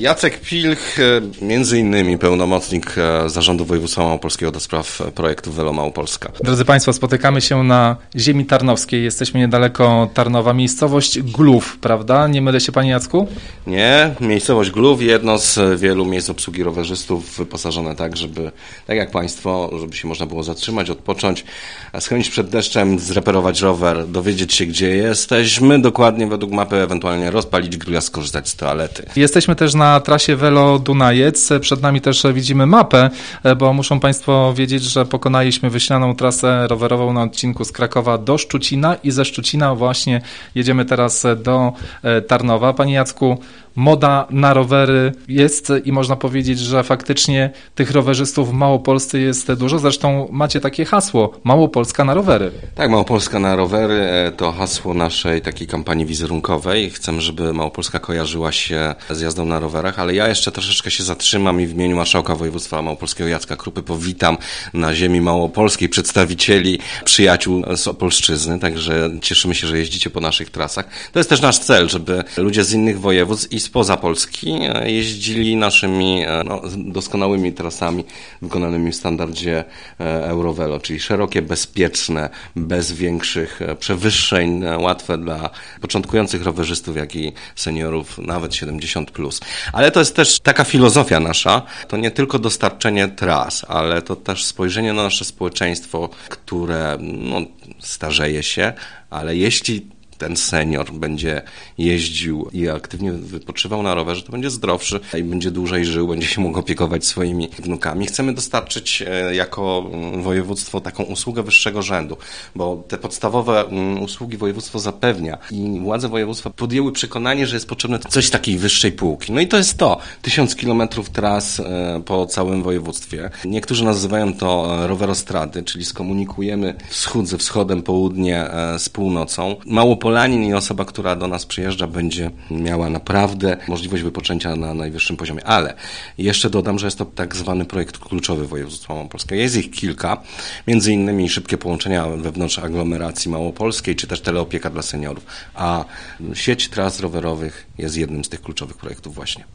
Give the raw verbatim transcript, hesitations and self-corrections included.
Jacek Pilch, między innymi pełnomocnik Zarządu Województwa Małopolskiego do spraw projektu Velo Małopolska. Drodzy Państwo, spotykamy się na ziemi tarnowskiej. Jesteśmy niedaleko Tarnowa. Miejscowość Glów, prawda? Nie mylę się, Panie Jacku? Nie, miejscowość Glów, jedno z wielu miejsc obsługi rowerzystów, wyposażone tak, żeby, tak jak Państwo, żeby się można było zatrzymać, odpocząć, schronić przed deszczem, zreperować rower, dowiedzieć się, gdzie jesteśmy, dokładnie według mapy, ewentualnie rozpalić grilla, skorzystać z toalety. Jesteśmy też na trasie Velo Dunajec. Przed nami też widzimy mapę, bo muszą Państwo wiedzieć, że pokonaliśmy wyślaną trasę rowerową na odcinku z Krakowa do Szczucina i ze Szczucina właśnie jedziemy teraz do Tarnowa. Panie Jacku, moda na rowery jest i można powiedzieć, że faktycznie tych rowerzystów w Małopolsce jest dużo. Zresztą macie takie hasło: Małopolska na rowery. Tak, Małopolska na rowery to hasło naszej takiej kampanii wizerunkowej. Chcemy, żeby Małopolska kojarzyła się z jazdą na rowerach, ale ja jeszcze troszeczkę się zatrzymam i w imieniu Marszałka Województwa Małopolskiego Jacka Krupy powitam na ziemi małopolskiej przedstawicieli, przyjaciół z Opolszczyzny, także cieszymy się, że jeździcie po naszych trasach. To jest też nasz cel, żeby ludzie z innych województw i spoza Polski jeździli naszymi no, doskonałymi trasami wykonanymi w standardzie Eurovelo, czyli szerokie, bezpieczne, bez większych przewyższeń, łatwe dla początkujących rowerzystów, jak i seniorów, nawet siedemdziesiąt plus. Ale to jest też taka filozofia nasza, to nie tylko dostarczenie tras, ale to też spojrzenie na nasze społeczeństwo, które no, starzeje się, ale jeśli ten senior będzie jeździł i aktywnie wypoczywał na rowerze, to będzie zdrowszy i będzie dłużej żył, będzie się mógł opiekować swoimi wnukami. Chcemy dostarczyć jako województwo taką usługę wyższego rzędu, bo te podstawowe usługi województwo zapewnia i władze województwa podjęły przekonanie, że jest potrzebne coś z takiej wyższej półki. No i to jest to. Tysiąc kilometrów tras po całym województwie. Niektórzy nazywają to rowerostrady, czyli skomunikujemy wschód ze wschodem, południe z północą. Mało Polanin i osoba, która do nas przyjeżdża, będzie miała naprawdę możliwość wypoczęcia na najwyższym poziomie. Ale jeszcze dodam, że jest to tak zwany projekt kluczowy województwa małopolskiego. Jest ich kilka, między innymi szybkie połączenia wewnątrz aglomeracji małopolskiej, czy też teleopieka dla seniorów. A sieć tras rowerowych jest jednym z tych kluczowych projektów właśnie.